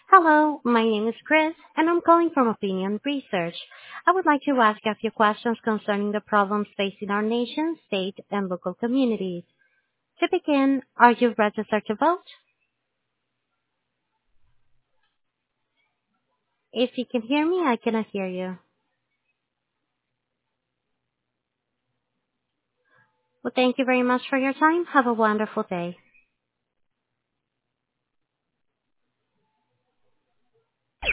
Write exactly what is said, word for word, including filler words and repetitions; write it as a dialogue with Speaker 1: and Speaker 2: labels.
Speaker 1: Hello, my name is Chris, and I'm calling from Opinion Research. I would like to ask a few questions concerning the problems facing our nation, state, and local communities. To begin, are you registered to vote? If you can hear me, I cannot hear you. Well, thank you very much for your time. Have a wonderful day.